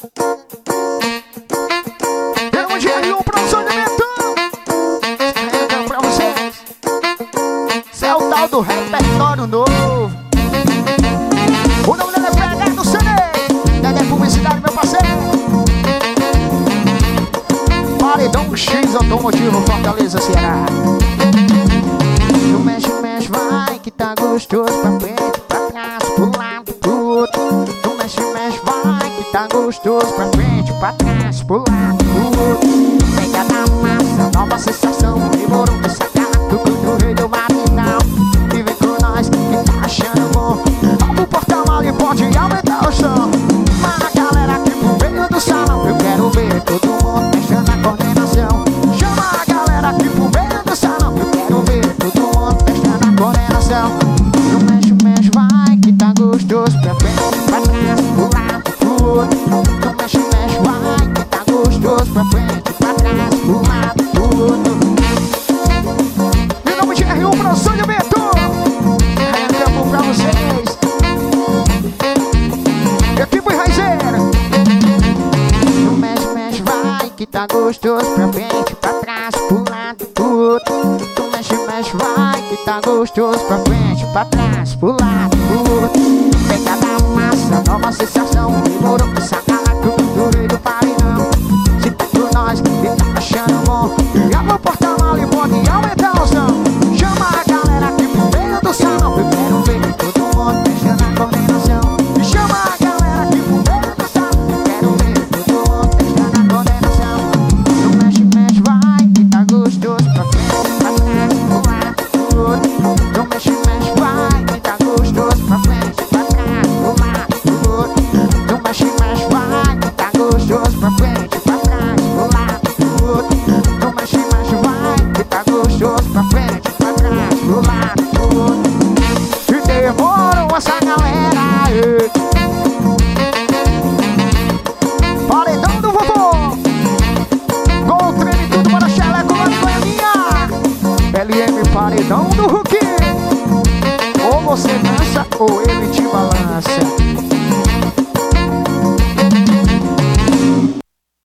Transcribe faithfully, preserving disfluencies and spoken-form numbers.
Quero um dinheirinho pra o sonhamento. Carregando pra vocês. Esse é o tal do repertório novo. O nome dele é P H do C D. Dedé Publicidade, meu parceiro. Paredão X Automotivo, Fortaleza, Ceará. Tu mexe, mexe, vai, que tá gostoso. Pra frente, pra trás, pro lado, pro outro. Tu mexe, mexe, vai, que tá gostoso. Pra frente, pra trás, pro lado, pro outro. Pega na massa, nova sensação. Demorou pra sacar, tudo do rei do marinal. E vem com nós, que tá achando bom. Abre o porta-mal e pode aumentar o som. Mas a galera aqui pro meio do salão, eu quero ver todo mundo mexendo na coordenação. Chama a galera aqui pro meio do salão, eu quero ver todo mundo mexendo na coordenação. Tu mexe, mexe, vai, que tá gostoso. Pra frente, pra trás, pro lado, pro outro. Tu mexe, mexe, vai, que tá gostoso. Pra frente, pra trás, pro lado, pro outro. Em nome de R um Produção de Bento, reclamo pra vocês. Equipe Raizeira. Tu mexe, mexe, vai, que tá gostoso. Pra frente, pra trás, pro lado, pro outro. Tu mexe, mexe, vai, que tá gostoso. Pra frente, pra trás, pro lado, pro outro. Pega da massa, nova sensação. Demorou pra sacar na tudo do rei do paredão. Se tá com nós, e tá achando bom. Abre o porta-mal e pode aumentar o som. Chama a galera aqui pro meio do salão. Eu quero ver todo mundo mexendo na coordenação. Chama a galera aqui pro meio do salão. Eu quero ver todo mundo mexendo na coordenação. Tu mexe, mexe, vai, que tá gostoso. Pra frente, pra trás, pro lado, pro outro. Tu mexe, mexe, vai, que tá gostoso. Pra frente, pra trás, pro lado, pro outro. Tu mexe, mexe, vai, que tá gostoso. Pra frente, pra trás, pro lado, pro outro. Tu mexe, mexe, vai, que tá gostoso. Pra frente, pra trás, pro lado, pro outro. E demorou essa galera, ei.